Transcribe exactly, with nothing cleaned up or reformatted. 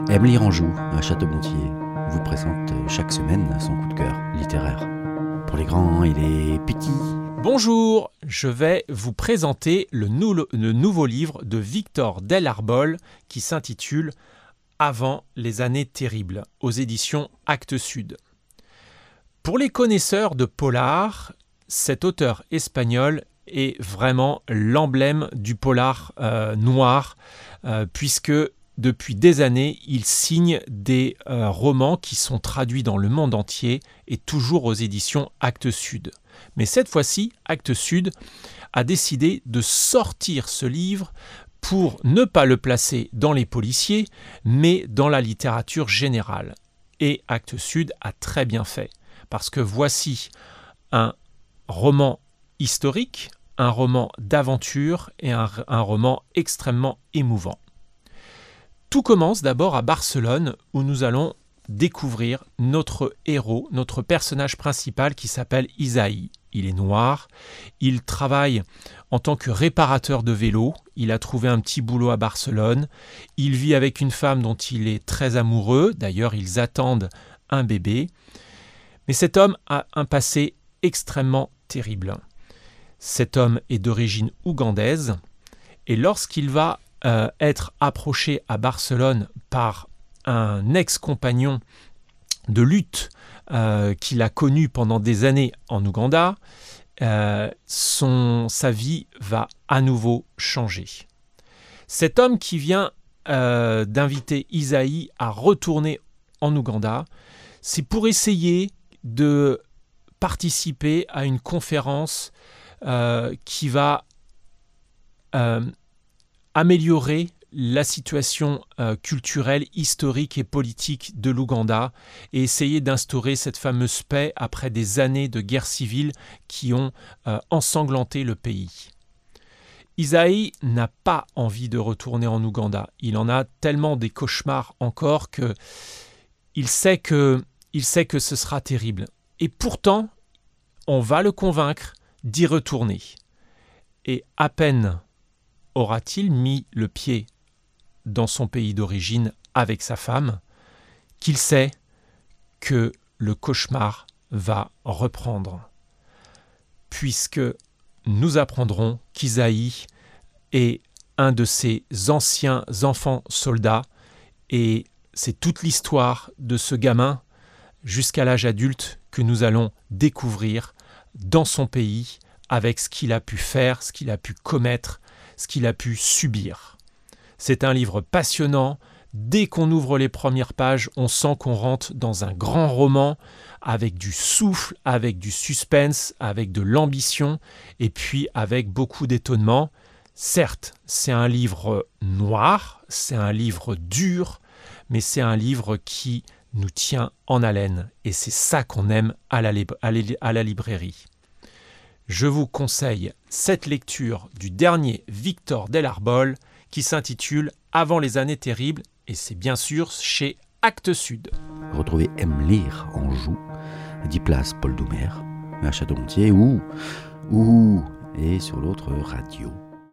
Emily Ranjou, à Château-Gontier, vous présente chaque semaine son coup de cœur littéraire. Pour les grands et les petits. Bonjour, je vais vous présenter le, nou- le nouveau livre de Victor Delarbol qui s'intitule « Avant les années terribles » aux éditions Actes Sud. Pour les connaisseurs de polar, cet auteur espagnol est vraiment l'emblème du polar euh, noir, euh, puisque depuis des années, il signe des euh, romans qui sont traduits dans le monde entier et toujours aux éditions Actes Sud. Mais cette fois-ci, Actes Sud a décidé de sortir ce livre pour ne pas le placer dans les policiers, mais dans la littérature générale. Et Actes Sud a très bien fait, parce que voici un roman historique, un roman d'aventure et un, un roman extrêmement émouvant. Tout commence d'abord à Barcelone, où nous allons découvrir notre héros, notre personnage principal qui s'appelle Isaïe. Il est noir, il travaille en tant que réparateur de vélos, il a trouvé un petit boulot à Barcelone, il vit avec une femme dont il est très amoureux, d'ailleurs ils attendent un bébé, mais cet homme a un passé extrêmement terrible. Cet homme est d'origine ougandaise, et lorsqu'il va euh, être approché à Barcelone par un ex-compagnon de lutte euh, qu'il a connu pendant des années en Ouganda, euh, son, sa vie va à nouveau changer. Cet homme qui vient euh, d'inviter Isaïe à retourner en Ouganda, c'est pour essayer de participer à une conférence euh, qui va euh, améliorer la situation euh, culturelle, historique et politique de l'Ouganda et essayer d'instaurer cette fameuse paix après des années de guerre civile qui ont euh, ensanglanté le pays. Isaïe n'a pas envie de retourner en Ouganda. Il en a tellement des cauchemars encore que il sait que, il sait que ce sera terrible. Et pourtant, on va le convaincre d'y retourner. Et à peine aura-t-il mis le pied dans son pays d'origine avec sa femme, qu'il sait que le cauchemar va reprendre. Puisque nous apprendrons qu'Isaïe est un de ses anciens enfants soldats et c'est toute l'histoire de ce gamin jusqu'à l'âge adulte que nous allons découvrir dans son pays avec ce qu'il a pu faire, ce qu'il a pu commettre, ce qu'il a pu subir. C'est un livre passionnant. Dès qu'on ouvre les premières pages, on sent qu'on rentre dans un grand roman avec du souffle, avec du suspense, avec de l'ambition et puis avec beaucoup d'étonnement. Certes, c'est un livre noir, c'est un livre dur, mais c'est un livre qui nous tient en haleine et c'est ça qu'on aime à la, lib- à la, à la librairie. Je vous conseille cette lecture du dernier Victor Delarbol qui s'intitule « Avant les années terribles » et c'est bien sûr chez Actes Sud. Retrouvez Emily Ranjou, dix places Paul Doumer, à Château-Gontier ou, ou et sur l'autre radio.